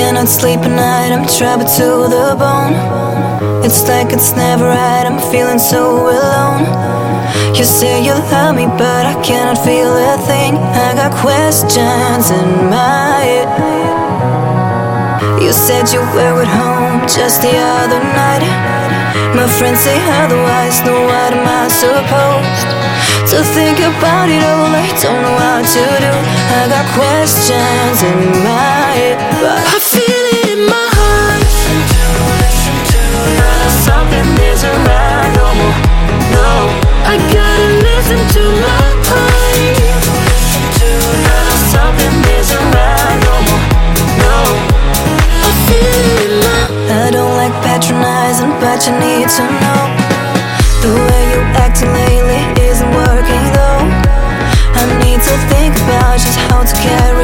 cannot sleep at night, I'm troubled to the bone. It's like it's never right, I'm feeling so alone. You say you love me, but I cannot feel a thing. I got questions in my head. You said you were at home just the other night. My friends say otherwise, so what am I supposed to think about it all? I don't know what to do. I got questions in my head, but I feel it in my heart. Something isn't right no more. No, I gotta listen to my heart. Something isn't right no more. No, I feel it in my heart. I don't like patronizing, but you need to know the way you acting lately isn't working though. I need to think about just how to carry